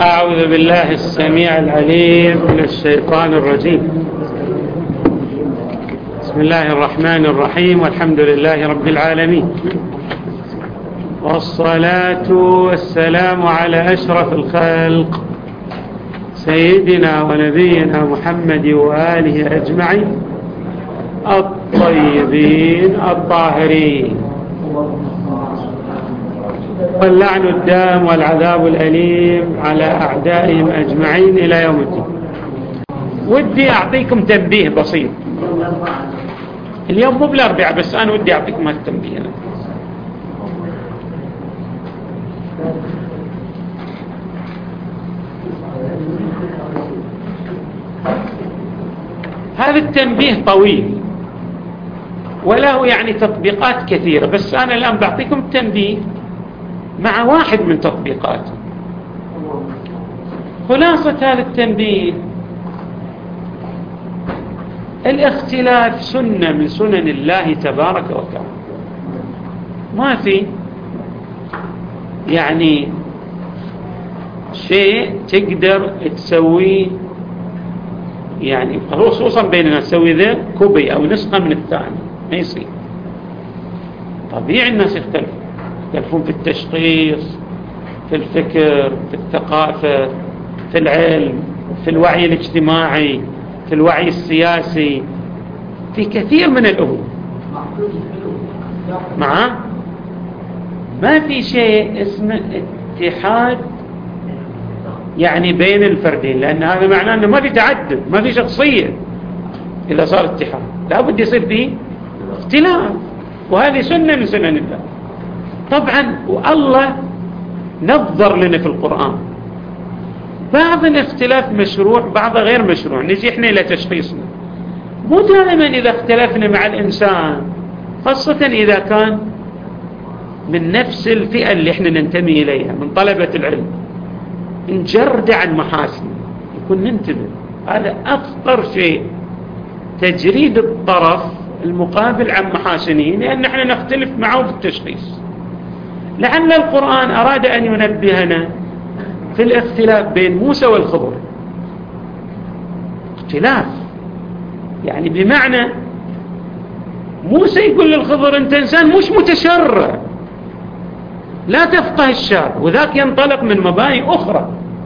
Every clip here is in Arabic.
أعوذ بالله السميع العليم من الشيطان الرجيم. بسم الله الرحمن الرحيم، والحمد لله رب العالمين، والصلاة والسلام على أشرف الخلق سيدنا ونبينا محمد وآله أجمعين الطيبين الطاهرين، واللعن الدام والعذاب الأليم على أعدائهم أجمعين إلى يوم الدين. ودي أعطيكم تنبيه بسيط اليوم، مو بالأربعاء بس أنا ودي أعطيكم هالتنبيه. هذا التنبيه طويل وله يعني تطبيقات كثيرة، بس أنا الآن بعطيكم تنبيه مع واحد من تطبيقاته. خلاصة هذا التنبيه: الاختلاف سنة من سنن الله تبارك وتعالى، ما في يعني شيء تقدر تسويه، يعني خصوصا بيننا تسوي ذا كوبي أو نسخة من الثاني، ما يصير. طبيعي الناس يختلفون في التشخيص، في الفكر، في الثقافة، في العلم، في الوعي الاجتماعي، في الوعي السياسي، في كثير من الأمور. ما في شيء اسمه اتحاد يعني بين الفردين، لأن هذا معناه أنه ما في تعدد، ما في شخصية. إذا صار اتحاد لابد يصير فيه اختلاف، وهذه سنة من سنن الله طبعا. والله نظر لنا في القرآن بعض الاختلاف مشروع، بعض غير مشروع، نجي احنا إلى تشخيصنا. مو دائما إذا اختلفنا مع الإنسان، خاصة إذا كان من نفس الفئة اللي احنا ننتمي إليها من طلبة العلم، نجرد عن محاسن، يكون ننتبه. هذا أخطر شيء، تجريد الطرف المقابل عن محاسنه، لأن احنا نختلف معه في التشخيص. لعل القرآن أراد أن ينبهنا في الاختلاف بين موسى والخضر. اختلاف يعني بمعنى موسى يقول للخضر: أنت إنسان مش متشرع، لا تفقه الشرع، وذاك ينطلق من مباني أخرى.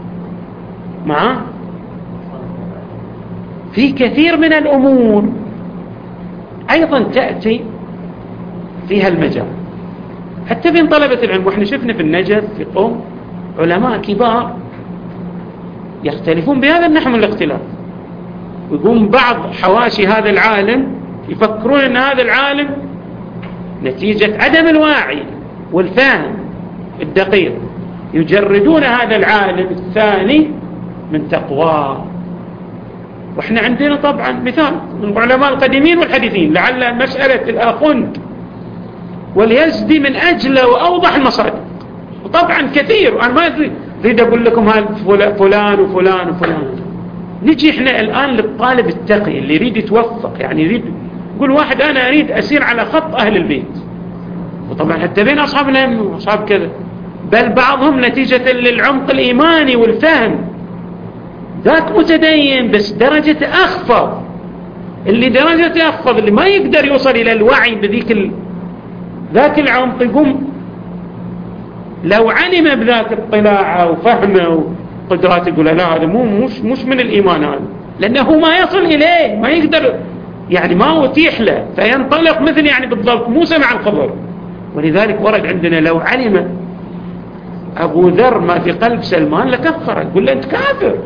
في كثير من الأمور أيضا تأتي فيها المجال، حتى بين طلبة العلم. وإحنا شفنا في النجف في قوم علماء كبار يختلفون بهذا النحو من الاختلاف، ويقوم بعض حواشي هذا العالم يفكرون أن هذا العالم نتيجة عدم الوعي والفهم الدقيق يجردون هذا العالم الثاني من تقواه. وإحنا عندنا طبعا مثال من العلماء القديمين والحديثين، لعل مسألة الآخوند واليزدي من أجل وأوضح المصادر، وطبعا كثير. أنا ما أريد أقول لكم هذا فلان وفلان وفلان. نجي إحنا الآن للطالب التقي اللي يريد يتوفق، يعني يريد يقول واحد: أنا أريد أسير على خط أهل البيت. وطبعا حتى بين أصحاب الهم وأصحاب كذا، بل بعضهم نتيجة للعمق الإيماني والفهم ذاك متدين بس درجة أخفض، اللي درجة أخفض اللي ما يقدر يوصل إلى الوعي بذيك ذاك العمق، يقوم لو علم بذاك اطلاعه وفهمه وقدراته يقول: لا، هذا مش من الإيمان هذا، لأنه ما يصل إليه، ما يقدر، يعني ما أتيح له، فينطلق مثل يعني بالضبط موسى مع الخضر. ولذلك ورد عندنا: لو علم أبو ذر ما في قلب سلمان لكفر. يقول له: أنت كافر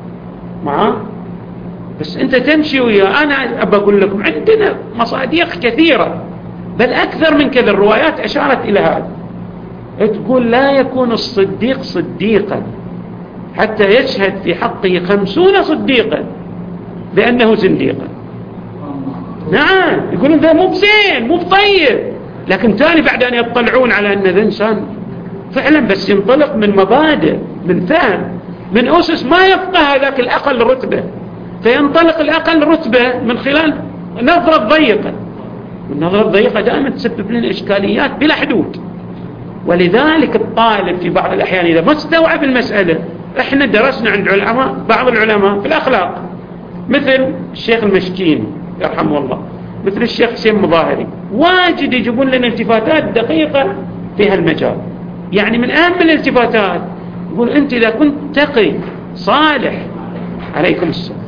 بس أنت تمشي وياه. أنا أقول لكم عندنا مصادق كثيرة، بل أكثر من كذا، الروايات أشارت إلى هذا. تقول: لا يكون الصديق صديقا حتى يشهد في حقه 50 صديقا بأنه زنديقا. نعم، يقولون ذا مو بزين، مو بطيب، لكن تالي بعد أن يطلعون على أن ذا إنسان فعلا بس ينطلق من مبادئ، من فهم، من أسس ما يفقه هذاك الأقل رتبة، فينطلق الأقل رتبة من خلال نظرة ضيقة. والنظرة الضيقة دائما تسبب لنا إشكاليات بلا حدود. ولذلك الطالب في بعض الأحيان إذا ما استوعب المسألة احنا درسنا عند علماء، بعض العلماء في الأخلاق، مثل الشيخ المشكين يرحمه الله، مثل الشيخ حسين مظاهري، واجد يجيبون لنا التفاتات دقيقة في هالمجال. يعني من أهم الالتفاتات يقول أنت إذا كنت تقي صالح، عليكم السلام،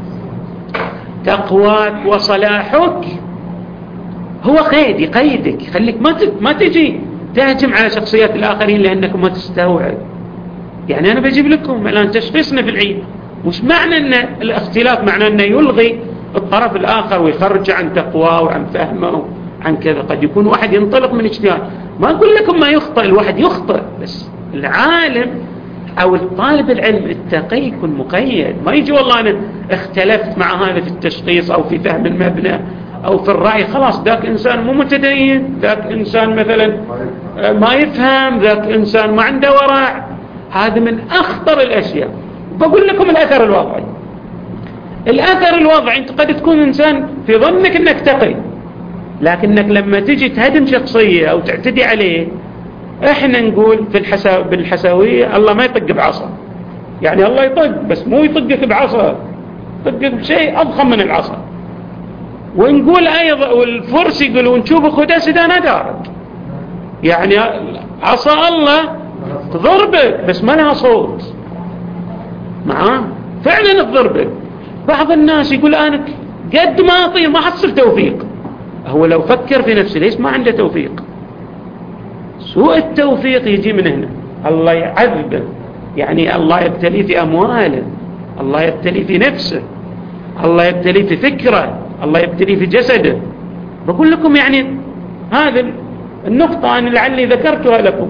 تقواك وصلاحك هو قيد يقيدك، يخليك ما تجي تهجم على شخصيات الآخرين لأنك ما تستوعب. يعني أنا بجيب لكم الآن تشخيصنا في العيد، مش معنى أن الاختلاف معنى أنه يلغي الطرف الآخر ويخرج عن تقواه وعن فهمه عن كذا. قد يكون واحد ينطلق من اجتهاد، ما أقول لكم ما يخطئ، الواحد يخطئ، بس العالم أو الطالب العلم التقي يكون مقيد. ما يجي والله أنا اختلفت مع هذا في التشخيص أو في فهم المبنى أو في الرأي، خلاص ذاك إنسان مو متدين، ذاك إنسان مثلا ما يفهم، ذاك إنسان ما عنده ورع. هذا من أخطر الأشياء. بقول لكم الأثر الوضعي. الأثر الوضعي أنت قد تكون إنسان في ظنك أنك تقي، لكنك لما تجي تهدم شخصية أو تعتدي عليه، إحنا نقول في بالحساوية الله ما يطق بعصا. يعني الله يطق، بس مو يطقك بعصا، يطقك بشيء أضخم من العصا. ونقول أيضا، والفرس يقولون نشوف خدا سدانا دارك، يعني عصا الله تضربك بس ما لها صوت معاه، فعلا تضربك. بعض الناس يقول أنا قد ما أطير ما حصل توفيق. هو لو فكر في نفسه ليش ما عنده توفيق؟ سوء التوفيق يجي من هنا، الله يعذبه، يعني الله يبتلي في أمواله، الله يبتلي في نفسه، الله يبتلي في فكره، الله يبتلي في جسده. بقول لكم يعني هذه النقطة أنا لعلي ذكرتها لكم.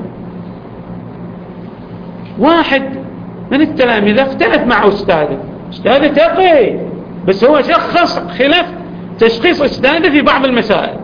واحد من التلاميذ اختلف مع أستاذه تقي، بس هو شخص خلاف تشخيص أستاذه في بعض المسائل،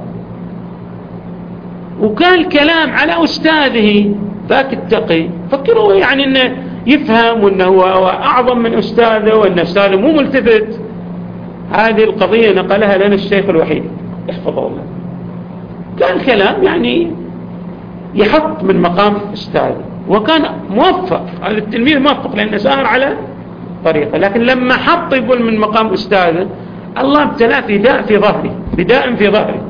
وكان كلام على أستاذه ذاك التقي، فكروا يعني أنه يفهم وأنه هو أعظم من أستاذه وأن أستاذه مو ملتفت. هذه القضية نقلها لنا الشيخ الوحيد يحفظه الله، كان كلام يعني يحط من مقام أستاذه، وكان موفق. هذا التلميذ موفق لأنه سار على طريقة، لكن لما حط يقول من مقام أستاذه، الله ابتلاه في داء في ظهري، بداء في ظهري.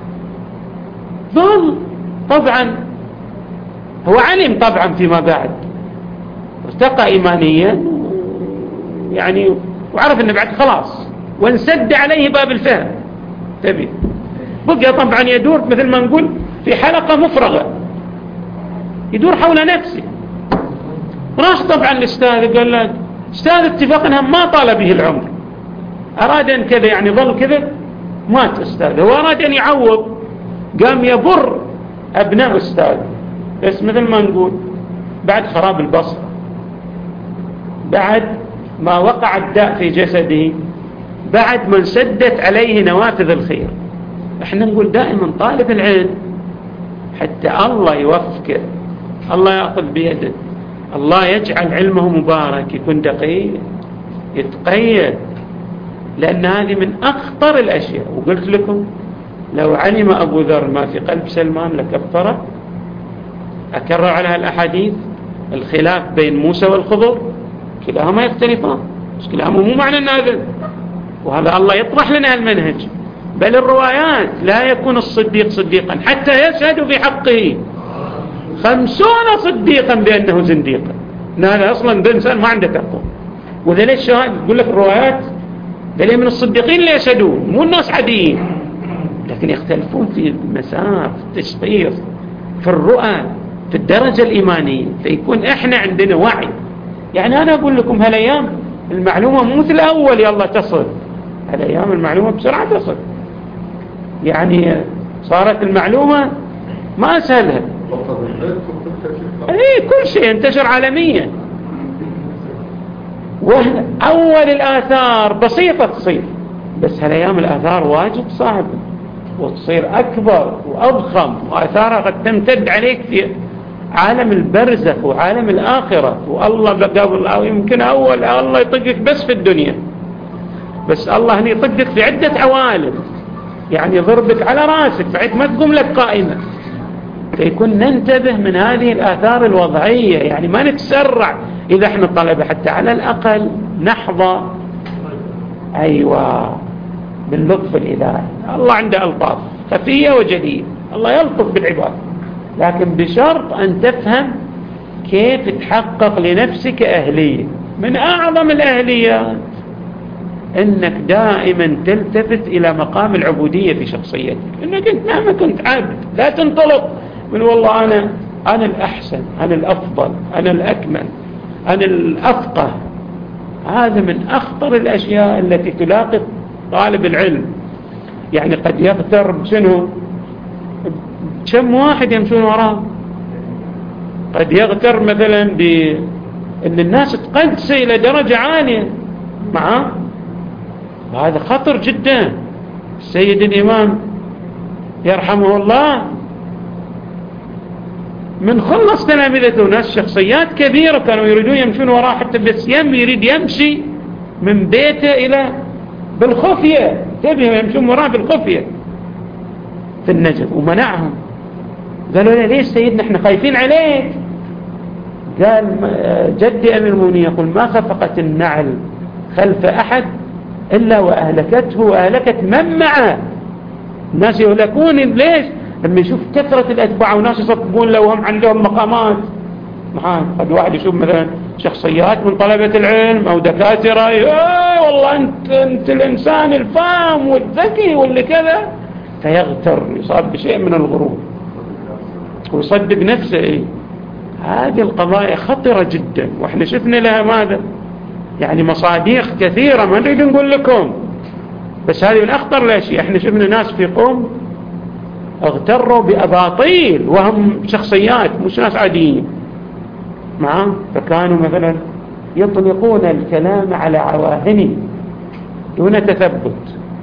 ظل طبعا هو علم طبعا فيما بعد، ارتقى إيمانيا يعني، وعرف أنه بعد خلاص، وانسد عليه باب الفهم تبي، بقى طبعا يدور مثل ما نقول في حلقة مفرغة، يدور حول نفسه. راح طبعا الأستاذ قال له أستاذ اتفقنا ما طال به العمر، أراد أن كذا يعني ظل كذا، مات أستاذ، هو أراد أن يعوض، قام يبر أبناء أستاذ، بس مثل ما نقول بعد خراب البصر، بعد ما وقع الداء في جسده، بعد ما انسدت عليه نوافذ الخير. احنا نقول دائما طالب العلم حتى الله يوفقه، الله يأخذ بيده، الله يجعل علمه مبارك، يكون دقيق، يتقيد، لأن هذه من أخطر الأشياء. وقلت لكم لو علم أبو ذر ما في قلب سلمان لكفره. أكرر على الأحاديث، الخلاف بين موسى والخضر كلاهما يختلفان، بس كلاهما مو معنى النازل، وهذا الله يطرح لنا المنهج. بل الروايات لا يكون الصديق صديقا حتى يشهد في حقه 50 صديقا بأنه زنديق. هذا أصلا بإنسان ما عنده تقوى. وذا ليش يقول لك الروايات دليل من الصديقين اللي يشهدون، مو الناس عاديين، لكن يختلفون في المسار، في التشخيص، في الرؤى، في الدرجة الإيمانية، فيكون إحنا عندنا وعي. يعني أنا أقول لكم هالأيام المعلومة مو مثل أول يلا تصل، هالأيام المعلومة بسرعة تصل، يعني صارت المعلومة ما أسهلها. كل شيء انتشر عالميا، وأول الآثار بسيطة تصير، بس هالأيام الآثار واجد صعبة وتصير أكبر وأضخم، وآثارها قد تمتد عليك في عالم البرزخ وعالم الآخرة. والله قبل أو يمكن أول الله يطقك بس في الدنيا، بس الله هنا يطقك في عدة عوالم، يعني يضربك على راسك بعد ما تقوم لك قائمة. فيكون ننتبه من هذه الآثار الوضعية، يعني ما نتسرع إذا احنا الطلبة حتى على الأقل نحظى أيوة باللطف الإلهي. الله عنده ألطاف خفية وجلية، الله يلطف بالعباد، لكن بشرط أن تفهم كيف تحقق لنفسك أهلية. من أعظم الأهليات أنك دائما تلتفت إلى مقام العبودية في شخصيتك، أنك أنت مهما كنت عبد لا تنطلق من والله أنا الأحسن، أنا الأفضل، أنا الأكمل، أنا الأفقه. هذا من أخطر الأشياء التي تلاقي طالب العلم. يعني قد يغتر شنو كم واحد يمشون وراه، قد يغتر مثلا بأن الناس تقدسه إلى درجة عالية معه، وهذا خطر جدا. السيد الإمام يرحمه الله من خلص تلامذته ناس شخصيات كبيرة كانوا يريدون يمشون وراه، حتى بس يريد يمشي من بيته إلى بالخفية، تبهم يمشون وراه بالخفية في النجف، ومنعهم. قالوا له ليش سيدنا احنا خايفين عليك؟ قال جدي أمير المؤمنين يقول ما خفقت النعل خلف أحد إلا وأهلكته وأهلكت من معه. الناس يهلكون ليش؟ لما يشوف كثرة الأتباع وناس يصطبون له وهم عندهم مقامات. قد واحد يشوف مثلا شخصيات من طلبة العلم أو دكاترة، والله أنت الإنسان الفاهم والذكي واللي كذا، فيغتر، يصاب بشيء من الغرور ويصدق نفسه. هذه القضايا خطرة جدا، وإحنا شفنا لها ماذا يعني مصاديق كثيرة ما نريد نقول لكم، بس هذه من أخطر الأشياء. إحنا شفنا ناس في قوم اغتروا بأباطيل وهم شخصيات مش ناس عاديين معه، فكانوا مثلا يطلقون الكلام على عواهن دون تثبت،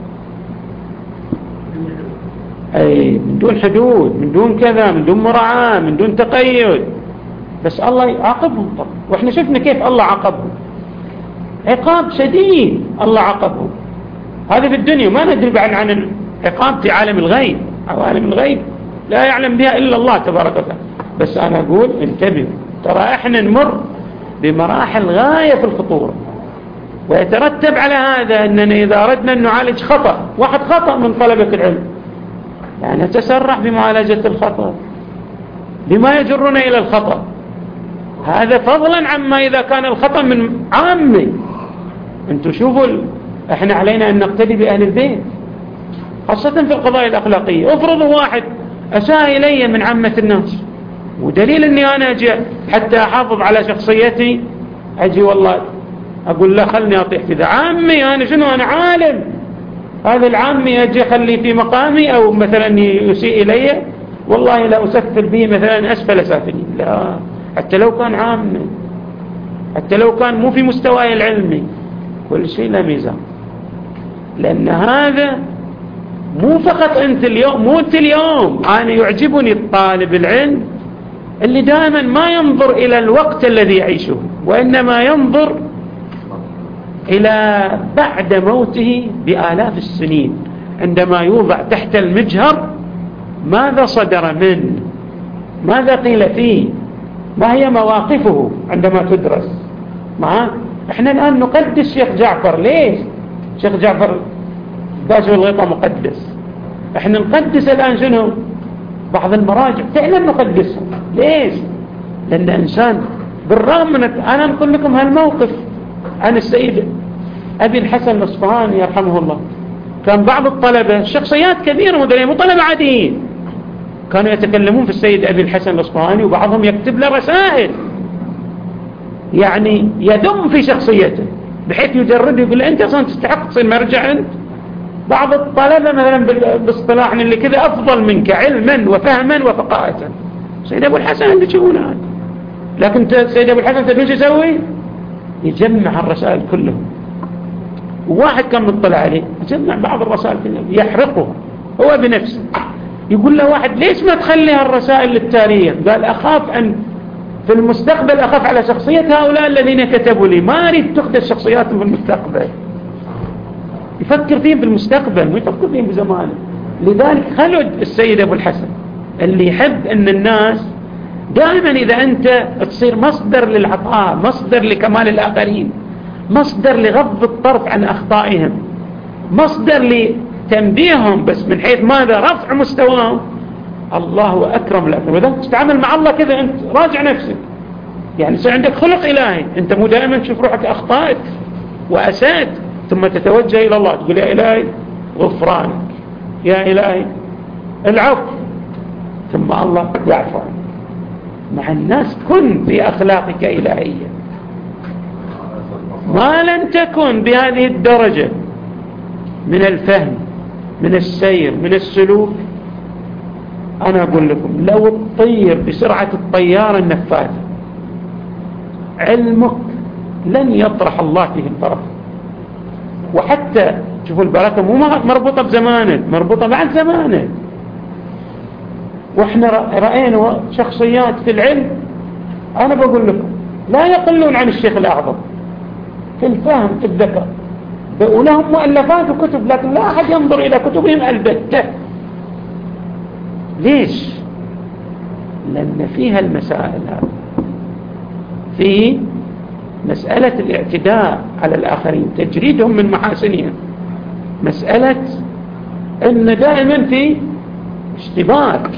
أي من دون حدود، من دون كذا، من دون مراعاة، من دون تقيد، بس الله يعاقبهم. طبعا وإحنا شفنا كيف الله عاقبهم عقاب شديد. الله عاقبهم هذه في الدنيا، ما ندري بعد عن العقاب في عالم الغيب. عوالم الغيب لا يعلم بها إلا الله تبارك وتعالى. بس أنا أقول انتبهوا، ترى إحنا نمر بمراحل غاية في الخطورة، ويترتب على هذا أننا إذا أردنا أن نعالج خطأ، واحد خطأ من طلبة العلم، يعني نتسرع بمعالجة الخطأ بما يجرنا إلى الخطأ. هذا فضلا عما إذا كان الخطأ من عامي. أنتم شوفوا إحنا علينا أن نقتدي بأهل البيت خاصة في القضايا الأخلاقية. افرضوا واحد أساء إلي من عامة الناس، ودليل أني أنا أجي حتى أحافظ على شخصيتي أجي والله أقول لا خلني أطيح في ذا عامي، أنا شنو أنا عالم، هذا العامي أجي خلي في مقامي، أو مثلا يسيء إلي والله لا أسفل به مثلا أسفل سافلين، لا، حتى لو كان عامي، حتى لو كان مو في مستواي العلمي، كل شيء له ميزان. لأن هذا مو فقط أنت اليوم، مو أنت اليوم. أنا يعجبني الطالب العلم اللي دائما ما ينظر إلى الوقت الذي يعيشه، وإنما ينظر إلى بعد موته بآلاف السنين، عندما يوضع تحت المجهر ماذا صدر منه، ماذا قيل فيه، ما هي مواقفه عندما تدرس معه. احنا الآن نقدس شيخ جعفر. ليش؟ شيخ جعفر باشا الغيطة مقدس. احنا نقدس الآن شنو؟ بعض المراجع فعلا نقدسهم. ليش؟ لأن إنسان بالرغم من أنا نقول لكم هالموقف عن السيد أبي الحسن الأصفهاني يرحمه الله. كان بعض الطلبة شخصيات كبيرة مدرية، مو طلبة عاديين، كانوا يتكلمون في السيد أبي الحسن الأصفهاني، وبعضهم يكتب له رسائل يعني يذم في شخصيته بحيث يجرد يقول له أنت أصلا تستحق تصير مرجع. أنت بعض الطلبة مثلا باصطلاحنا اللي كذا أفضل منك علما وفهما وفقاهة. سيد أبو الحسن اللي تشوفون هذا، لكن سيد أبو الحسن تدري شو يسوي؟ يجمع الرسائل كلهم. وواحد كان مطلع عليه يجمع بعض الرسائل كلها يحرقها هو بنفسه. يقول له واحد ليش ما تخلي هالرسائل للتاريخ؟ قال أخاف أن في المستقبل أخاف على شخصية هؤلاء الذين كتبوا لي، ما أريد تقدس شخصياتهم في المستقبل. يفكر فيهم في المستقبل، ما يفكر فيهم بزمانه. لذلك خلد السيد أبو الحسن اللي يحب أن الناس دائما إذا أنت تصير مصدر للعطاء، مصدر لكمال الآخرين، مصدر لغض الطرف عن أخطائهم، مصدر لتنبيههم، بس من حيث ماذا؟ رفع مستواهم، الله أكرم لك. وإذا تتعامل مع الله كذا أنت راجع نفسك، يعني يصير عندك خلق إلهي. أنت مو دائما تشوف روحك أخطأت وأسأت ثم تتوجه إلى الله تقول يا إلهي غفرانك، يا إلهي العفو، ثم الله يعفو عنك. مع الناس كن بأخلاقك إلهية، ما لن تكن بهذه الدرجة من الفهم، من السير، من السلوك، أنا أقول لكم لو تطير بسرعة الطيارة النفاثة علمك لن يطرح الله فيه البركة. وحتى شوفوا البركة مو مربوطة بزمانك، مربوطة بعد زمانك. واحنا رأينا شخصيات في العلم أنا بقول لكم لا يقلون عن الشيخ الأعظم في الفهم، في الذكاء، ولهم مؤلفات وكتب، لكن لا أحد ينظر إلى كتبهم البتة. ليش؟ لأن فيها المسائل هذه، في مسألة الاعتداء على الآخرين، تجريدهم من محاسنهم، مسألة أن دائما في اشتباك،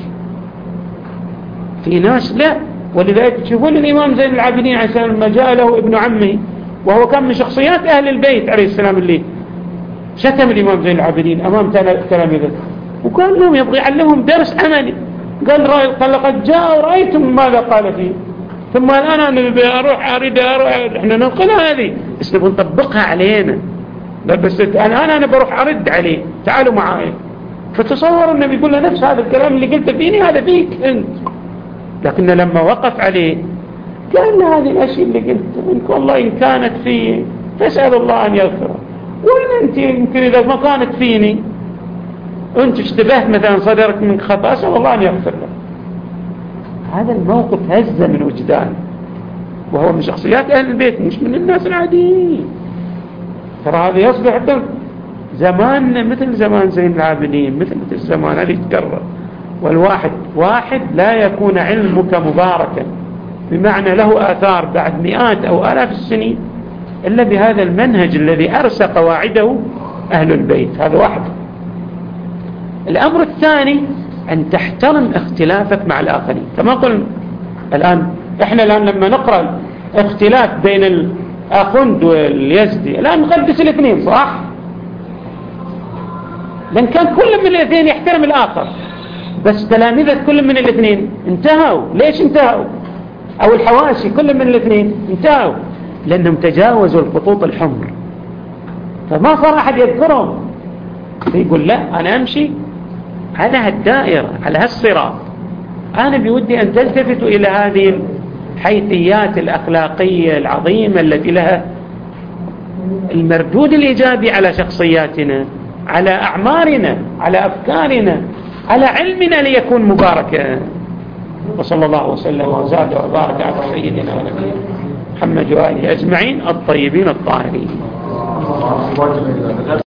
في ناس لا. ولذلك تشوفون الإمام زين العابدين عليه السلام لما جاء له ابن عمه وهو كان من شخصيات أهل البيت عليه السلام، اللي شتم الإمام زين العابدين أمام تلاميذه وقال لهم يبغى يعلمهم درس عملي. قال لقد جاء ورأيتم ماذا قال فيه، ثم الآن أنا أريد إحنا ننقل هذه بس نبغى نطبقها علينا، بس أنا بروح أرد عليه، تعالوا معاي. فتصور النبي يقول له نفس هذا الكلام اللي قلت فيني هذا فيك أنت. لكن لما وقف عليه قال له هذه الأشياء اللي قلت منك والله إن كانت فيه فاسأل الله أن يغفرها، وإن أنت يمكن إذا ما كانت فيني أنت اشتبهت مثلا صدرك من خطأ أسأل الله أن يغفر لك. هذا الموقف هز من وجدانه، وهو من شخصيات أهل البيت مش من الناس العاديين. ترى هذا يصبح حتى زماننا مثل زمان زين العابدين، مثل الزمان اللي يتكرر. والواحد لا يكون علمك مباركا بمعنى له آثار بعد مئات أو آلاف السنين إلا بهذا المنهج الذي أرسى قواعده أهل البيت. هذا واحد. الأمر الثاني أن تحترم اختلافك مع الآخرين. كما قلنا إحنا الآن لما نقرأ اختلاف بين الأخند واليزدي الآن نقدس الاثنين، صح؟ لأن كان كل من الاثنين يحترم الآخر، بس تلاميذة كل من الاثنين انتهوا. ليش انتهوا؟ أو الحواشي كل من الاثنين انتهوا لأنهم تجاوزوا الخطوط الحمر، فما صار أحد يذكرهم. يقول لا أنا أمشي على هالدائرة، على هالصراط، أنا بودي أن تلتفتوا إلى هذه الحيثيات الأخلاقية العظيمة التي لها المردود الإيجابي على شخصياتنا، على أعمارنا، على أفكارنا، على علمنا ليكون مباركا. وصلى الله وسلم وزاد وبارك على سيدنا ونبينا محمد وآله أجمعين الطيبين الطاهرين.